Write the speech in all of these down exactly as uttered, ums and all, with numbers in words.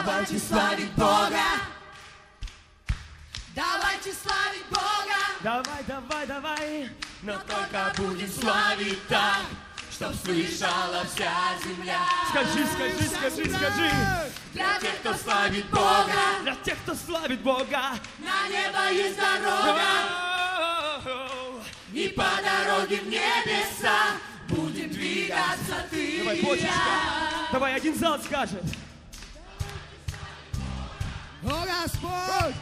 Давайте славить Бога. Давайте славить Бога. Давай, давай, давай. Но только будем славить так, чтоб слышала вся земля. Скажи, скажи, скажи, скажи. Для тех, кто славит Бога. Для тех, кто славит Бога. На небо есть дорога. И по дороге в небеса будем двигаться ты Давай, и бочечка. я. Давай, один зал скажет. О, Господь!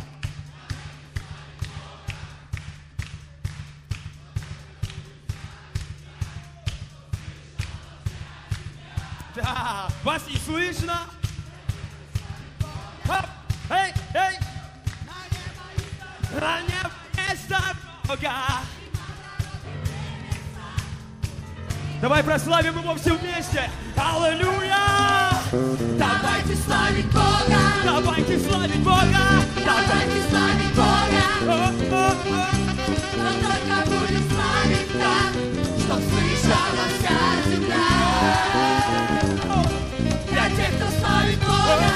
Да, вас не слышно? Хоп, эй, эй! На небо есть дорога. Давай прославим его все вместе. Аллилуйя! Давайте славить Бога. Давайте славить Бога. Давайте славить Бога. О-о-о. Но только будем славить так, чтоб слышала вся земля. Для тех, кто славит Бога.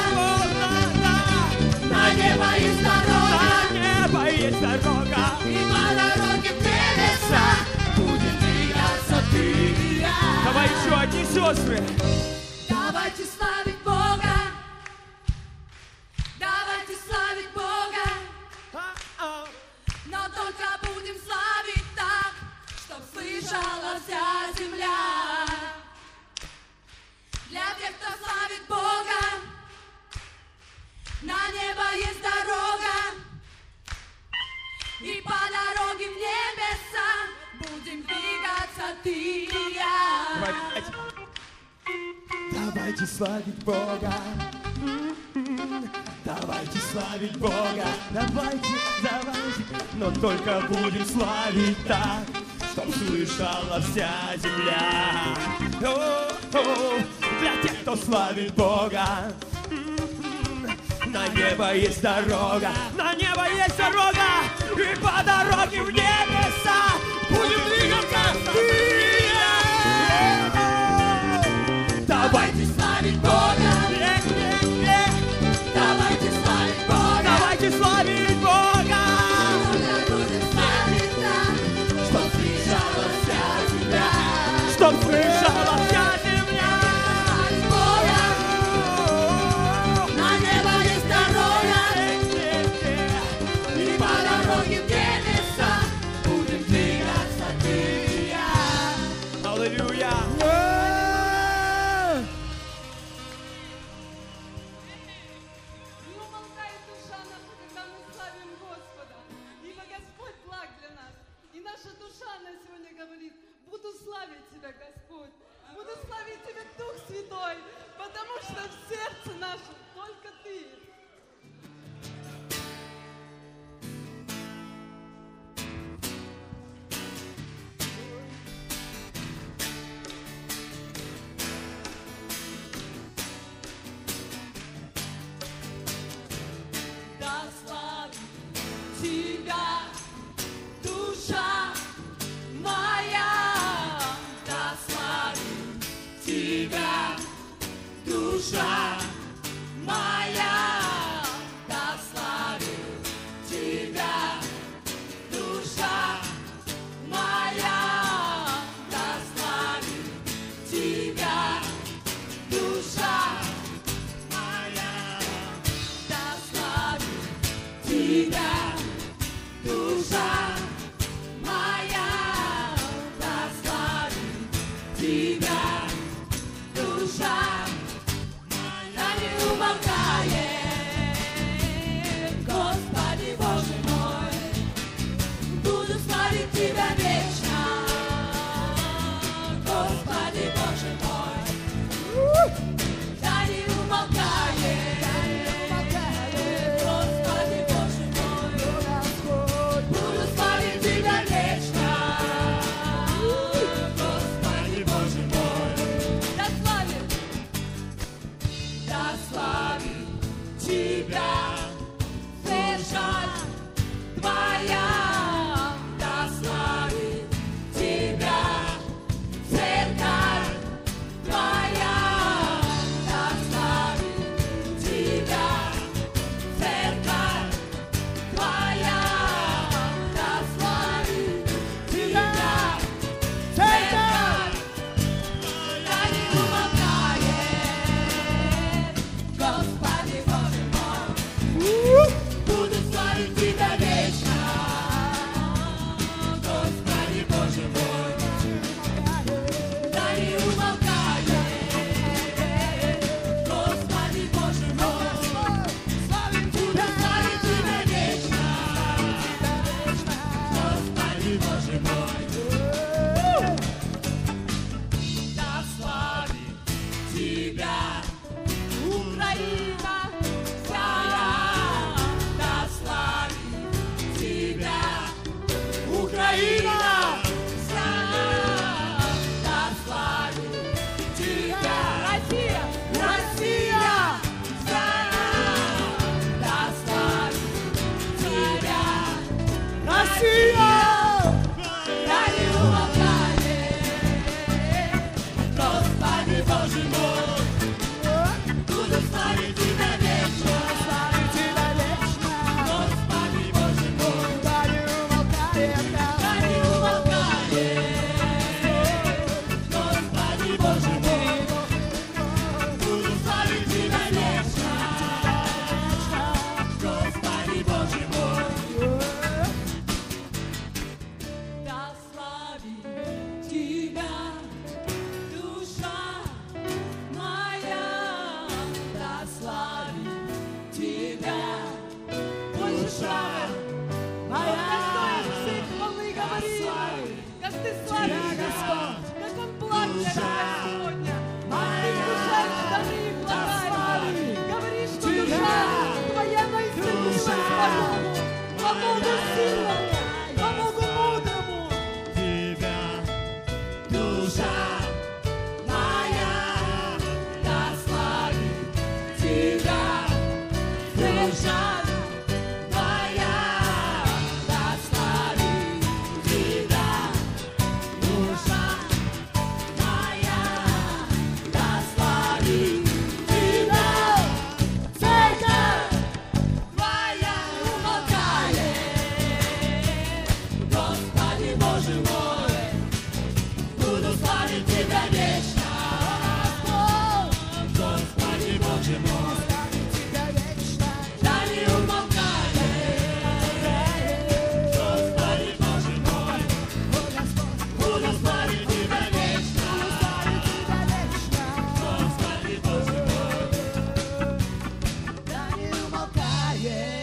На небо есть дорога. На небо есть дорога. И по дороге в небеса будем двигаться ты и я. Давай еще одни сестры. Давайте славить Бога. Давайте славить Бога. А-а. Но только будем славить так, чтоб слышала вся земля. Для тех, кто славит Бога, на небо есть дорога. И по дороге в небеса будем двигаться ты и я. Давай, давайте. Давайте славить Бога. Давайте славить Бога. Давайте, давайте. Но только будем славить так, чтоб слышала вся земля. О-о-о. Для тех, кто славит Бога. На небо есть дорога. На небо есть дорога. И по дороге в небеса будем двигаться ты и я. Давайте славить Бога. Давайте славить Бога. Давайте славить Бога. Будем славить так, чтоб слышала вся земля. Чтоб слышала вся земля. Славить Бога. На небо есть дорога. И по дороге в небеса будем двигаться ты и я. Аллилуйя. Не умолкает душа наша, когда мы славим Господа, ибо Господь благ для нас. И наша душа на сегодня говорит: буду славить Тебя, Господь, буду славить Тебя, Дух Святой, потому что в сердце нашем только Ты. Да славит Тебя душа моя, да славит Тебя душа моя, да славит Тебя душа моя, да славит Тебя душа моя, да славит Тебя душа моя, да славит Тебя душа моя, не умолкает, Господи Боже мой, буду славить Тебя вечно, Господи Боже мой, да не умолкает, Господи Боже мой, буду славить Тебя вечно, Господи Боже мой, да славит, да славит душа моя. Всей хвалы говори, как ты славишь Его, как Он благ для тебя сегодня. Ты вкушаешь дары и блага Его. Говори, что душа твоя наисытится Богу, по Богу сильному, по Богу мудрому. Тебя, душа Моя, да славит тебя, душа моя, да славит тебя, душа моя, да славит тебя, церковь твоя умолкает, Господи Боже мой, буду славить тебя вечно. Господи Боже мой, да не умолкает. Господи Боже мой, буду славить тебя вечно. Господи Боже мой, да не умолкает.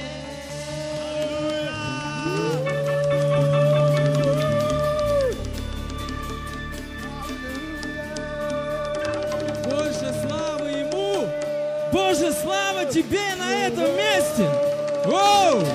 Больше славы Ему! Боже, слава Тебе на этом месте! Воу!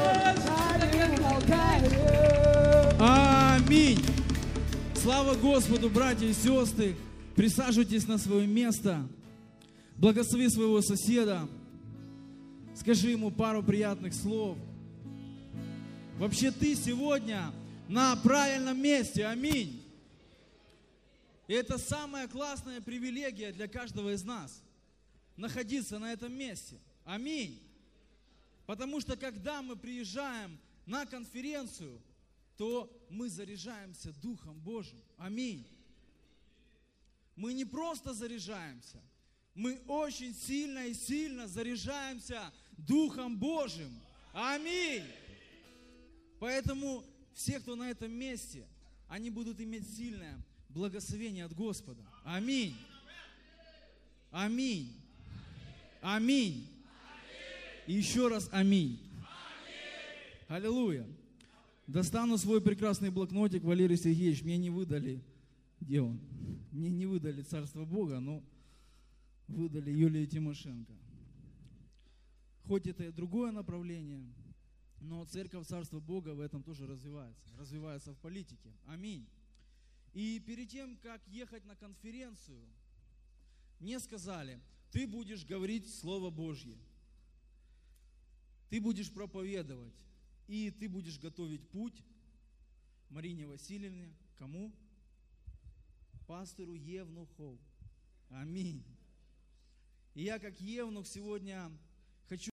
Аминь! Слава Господу, братья и сестры! Присаживайтесь на свое место. Благослови своего соседа. Скажи ему пару приятных слов. Вообще ты сегодня на правильном месте. Аминь! И это самая классная привилегия для каждого из нас. Находиться на этом месте. Аминь. Потому что когда мы приезжаем на конференцию, то мы заряжаемся Духом Божьим. Аминь. Мы не просто заряжаемся, мы очень сильно и сильно заряжаемся Духом Божьим. Аминь. Поэтому все, кто на этом месте, они будут иметь сильное благословение от Господа. Аминь. Аминь. Аминь. И еще раз аминь. Аллилуйя. Достану свой прекрасный блокнотик, Валерий Сергеевич, мне не выдали, где он? Мне не выдали Царство Бога, но выдали Юлию Тимошенко. Хоть это и другое направление, но Церковь Царства Бога в этом тоже развивается. Развивается в политике. Аминь. И перед тем, как ехать на конференцию, мне сказали, ты будешь говорить Слово Божье. Ты будешь проповедовать. И ты будешь готовить путь Марине Васильевне. Кому? Пастору Евнуху. Аминь. И я как евнух сегодня